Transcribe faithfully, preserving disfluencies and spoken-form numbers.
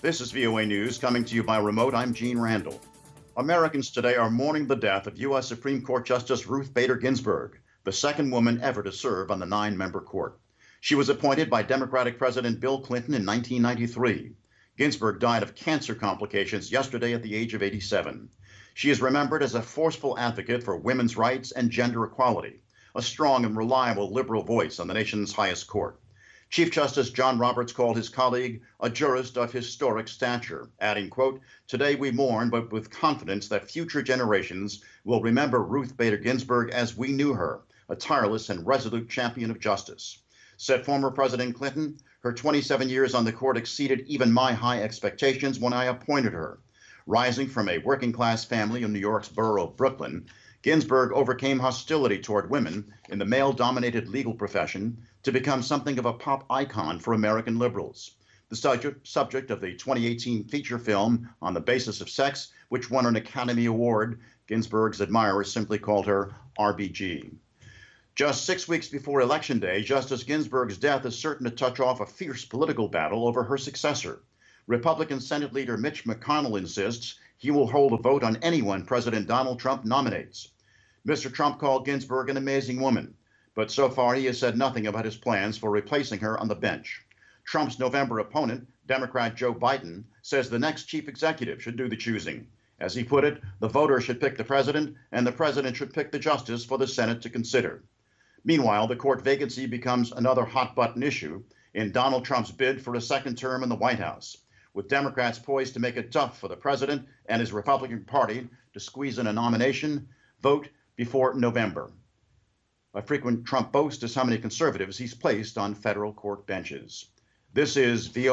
This is V O A News coming to you by remote. I'm Gene Randall. Americans today are mourning the death of U S Supreme Court Justice Ruth Bader Ginsburg, the second woman ever to serve on the nine-member court. She was appointed by Democratic President Bill Clinton in nineteen ninety-three. Ginsburg died of cancer complications yesterday at the age of eighty-seven. She is remembered as a forceful advocate for women's rights and gender equality, a strong and reliable liberal voice on the nation's highest court. Chief Justice John Roberts called his colleague a jurist of historic stature, adding, quote, "Today we mourn, but with confidence that future generations will remember Ruth Bader Ginsburg as we knew her, a tireless and resolute champion of justice." Said former President Clinton, "Her twenty-seven years on the court exceeded even my high expectations when I appointed her." Rising from a working-class family in New York's borough of Brooklyn, Ginsburg overcame hostility toward women in the male-dominated legal profession to become something of a pop icon for American liberals. The subject, subject of the twenty eighteen feature film On the Basis of Sex, which won an Academy Award, Ginsburg's admirers simply called her R B G. Just six weeks before Election Day, Justice Ginsburg's death is certain to touch off a fierce political battle over her successor. Republican Senate Leader Mitch McConnell insists he will hold a vote on anyone President Donald Trump nominates. Mister Trump called Ginsburg an amazing woman, but so far he has said nothing about his plans for replacing her on the bench. Trump's November opponent, Democrat Joe Biden, says the next chief executive should do the choosing. As he put it, the voters should pick the president, and the president should pick the justice for the Senate to consider. Meanwhile, the court vacancy becomes another hot-button issue in Donald Trump's bid for a second term in the White House, with Democrats poised to make it tough for the president and his Republican Party to squeeze in a nomination vote before November. A frequent Trump boast is how many conservatives he's placed on federal court benches. This is V O A.